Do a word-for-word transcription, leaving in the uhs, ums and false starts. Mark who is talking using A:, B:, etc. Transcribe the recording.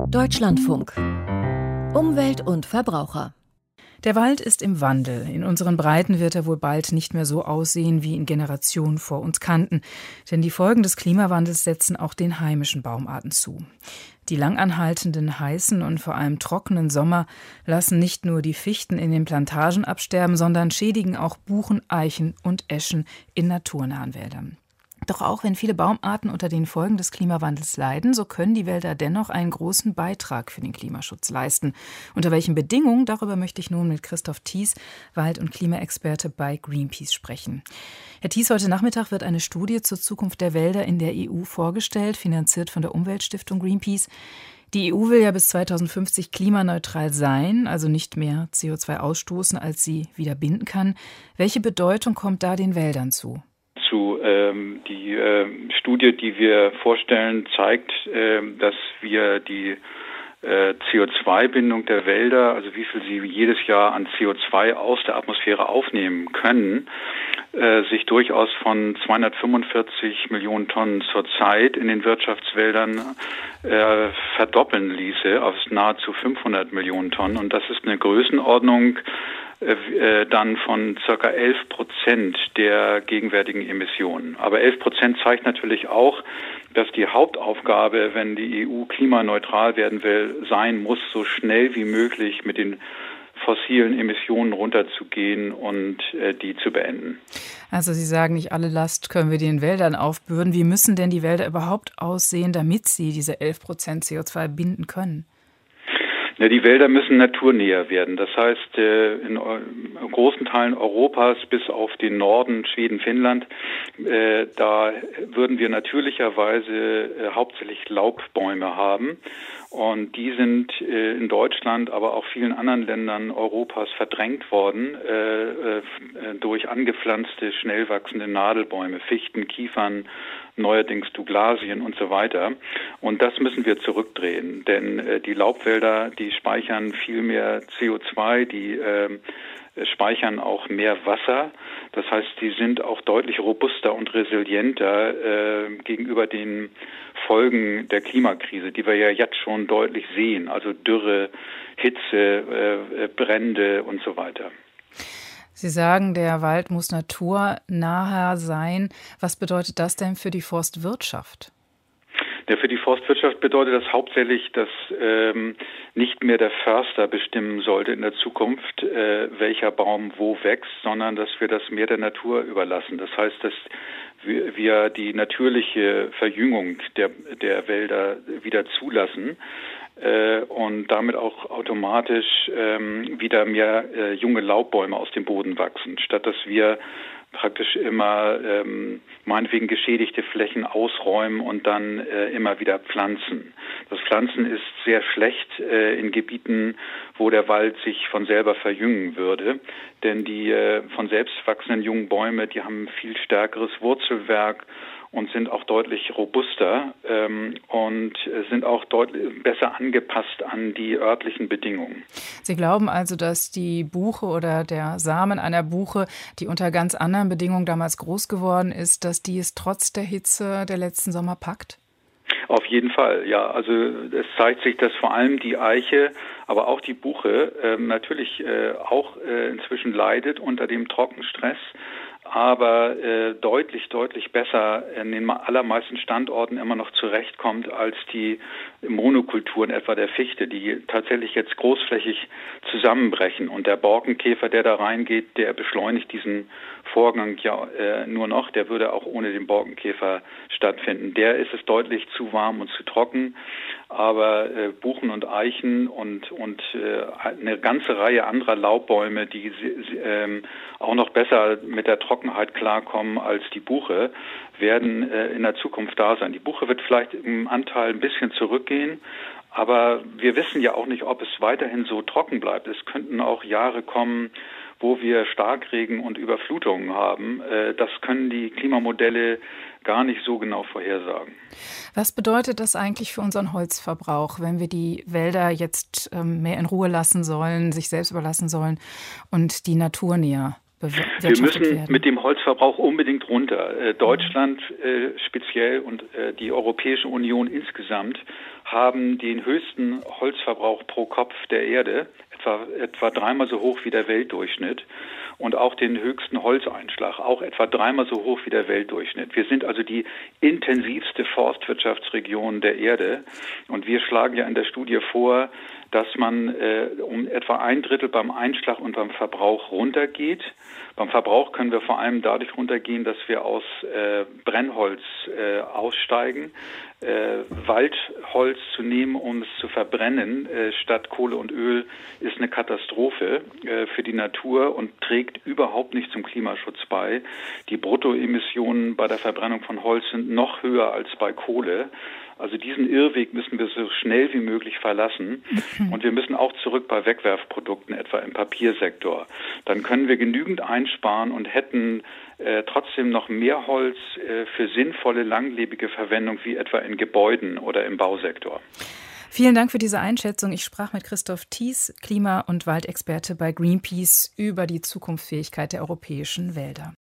A: Deutschlandfunk. Umwelt und Verbraucher.
B: Der Wald ist im Wandel. In unseren Breiten wird er wohl bald nicht mehr so aussehen, wie ihn Generationen vor uns kannten. Denn die Folgen des Klimawandels setzen auch den heimischen Baumarten zu. Die langanhaltenden, heißen und vor allem trockenen Sommer lassen nicht nur die Fichten in den Plantagen absterben, sondern schädigen auch Buchen, Eichen und Eschen in naturnahen Wäldern. Doch auch wenn viele Baumarten unter den Folgen des Klimawandels leiden, so können die Wälder dennoch einen großen Beitrag für den Klimaschutz leisten. Unter welchen Bedingungen, darüber möchte ich nun mit Christoph Thies, Wald- und Klimaexperte bei Greenpeace, sprechen. Herr Thies, heute Nachmittag wird eine Studie zur Zukunft der Wälder in der E U vorgestellt, finanziert von der Umweltstiftung Greenpeace. Die E U will ja bis zweitausendfünfzig klimaneutral sein, also nicht mehr C O zwei ausstoßen, als sie wieder binden kann. Welche Bedeutung kommt da den Wäldern zu?
C: Zu, ähm, die äh, Studie, die wir vorstellen, zeigt, äh, dass wir die äh, C O zwei Bindung der Wälder, also wie viel sie jedes Jahr an C O zwei aus der Atmosphäre aufnehmen können, äh, sich durchaus von zweihundertfünfundvierzig Millionen Tonnen zurzeit in den Wirtschaftswäldern äh, verdoppeln ließe auf nahezu fünfhundert Millionen Tonnen. Und das ist eine Größenordnung äh, dann von circa elf Prozent der gegenwärtigen Emissionen. Aber elf Prozent zeigt natürlich auch, dass die Hauptaufgabe, wenn die E U klimaneutral werden will, sein muss, so schnell wie möglich mit den fossilen Emissionen runterzugehen und äh, die zu beenden.
B: Also Sie sagen, nicht alle Last können wir den Wäldern aufbürden. Wie müssen denn die Wälder überhaupt aussehen, damit sie diese elf Prozent C O zwei binden können?
C: Ja, die Wälder müssen naturnäher werden. Das heißt, in großen Teilen Europas bis auf den Norden, Schweden, Finnland, da würden wir natürlicherweise hauptsächlich Laubbäume haben. Und die sind in Deutschland, aber auch vielen anderen Ländern Europas verdrängt worden durch angepflanzte, schnell wachsende Nadelbäume, Fichten, Kiefern, neuerdings Douglasien und so weiter. Und das müssen wir zurückdrehen, denn äh, die Laubwälder, die speichern viel mehr C O zwei, die äh, speichern auch mehr Wasser. Das heißt, die sind auch deutlich robuster und resilienter äh, gegenüber den Folgen der Klimakrise, die wir ja jetzt schon deutlich sehen, also Dürre, Hitze, äh, Brände und so weiter.
B: Sie sagen, der Wald muss naturnaher sein. Was bedeutet das denn für die Forstwirtschaft?
C: Ja, für die Forstwirtschaft bedeutet das hauptsächlich, dass ähm, nicht mehr der Förster bestimmen sollte in der Zukunft, äh, welcher Baum wo wächst, sondern dass wir das mehr der Natur überlassen. Das heißt, dass wir, wir die natürliche Verjüngung der, der Wälder wieder zulassen äh, und damit auch automatisch ähm, wieder mehr äh, junge Laubbäume aus dem Boden wachsen, statt dass wir praktisch immer ähm, meinetwegen geschädigte Flächen ausräumen und dann äh, immer wieder pflanzen. Das Pflanzen ist sehr schlecht äh, in Gebieten, wo der Wald sich von selber verjüngen würde, denn die äh, von selbst wachsenden jungen Bäume, die haben viel stärkeres Wurzelwerk und sind auch deutlich robuster ähm, und sind auch deutlich besser angepasst an die örtlichen Bedingungen.
B: Sie glauben also, dass die Buche oder der Samen einer Buche, die unter ganz anderen Bedingungen damals groß geworden ist, dass die es trotz der Hitze der letzten Sommer packt?
C: Auf jeden Fall, ja. Also es zeigt sich, dass vor allem die Eiche, aber auch die Buche äh, natürlich äh, auch äh, inzwischen leidet unter dem Trockenstress, aber äh, deutlich, deutlich besser in den allermeisten Standorten immer noch zurechtkommt als die Monokulturen, etwa der Fichte, die tatsächlich jetzt großflächig zusammenbrechen. Und der Borkenkäfer, der da reingeht, der beschleunigt diesen Vorgang ja äh, nur noch. Der würde auch ohne den Borkenkäfer stattfinden. Der ist es deutlich zu warm und zu trocken. Aber äh, Buchen und Eichen und, und äh, eine ganze Reihe anderer Laubbäume, die äh, auch noch besser mit der Trockenheit klarkommen als die Buche, werden äh, in der Zukunft da sein. Die Buche wird vielleicht im Anteil ein bisschen zurückgehen, aber wir wissen ja auch nicht, ob es weiterhin so trocken bleibt. Es könnten auch Jahre kommen, wo wir Starkregen und Überflutungen haben. Äh, das können die Klimamodelle gar nicht so genau vorhersagen.
B: Was bedeutet das eigentlich für unseren Holzverbrauch, wenn wir die Wälder jetzt ähm, mehr in Ruhe lassen sollen, sich selbst überlassen sollen und die naturnäher bewirtschaftet
C: Wir müssen
B: werden?
C: mit dem Holzverbrauch unbedingt runter. Äh, Deutschland äh, speziell und äh, die Europäische Union insgesamt haben den höchsten Holzverbrauch pro Kopf der Erde, etwa, etwa dreimal so hoch wie der Weltdurchschnitt. Und auch den höchsten Holzeinschlag, auch etwa dreimal so hoch wie der Weltdurchschnitt. Wir sind also die intensivste Forstwirtschaftsregion der Erde. Und wir schlagen ja in der Studie vor, dass man äh, um etwa ein Drittel beim Einschlag und beim Verbrauch runtergeht. Beim Verbrauch können wir vor allem dadurch runtergehen, dass wir aus äh, Brennholz äh, aussteigen. Äh, Waldholz zu nehmen, um es zu verbrennen, äh, statt Kohle und Öl, ist eine Katastrophe äh, für die Natur und trägt überhaupt nicht zum Klimaschutz bei. Die Bruttoemissionen bei der Verbrennung von Holz sind noch höher als bei Kohle. Also diesen Irrweg müssen wir so schnell wie möglich verlassen. Und wir müssen auch zurück bei Wegwerfprodukten, etwa im Papiersektor. Dann können wir genügend einsparen und hätten äh, trotzdem noch mehr Holz äh, für sinnvolle, langlebige Verwendung, wie etwa in Gebäuden oder im Bausektor.
B: Vielen Dank für diese Einschätzung. Ich sprach mit Christoph Thies, Klima- und Waldexperte bei Greenpeace, über die Zukunftsfähigkeit der europäischen Wälder.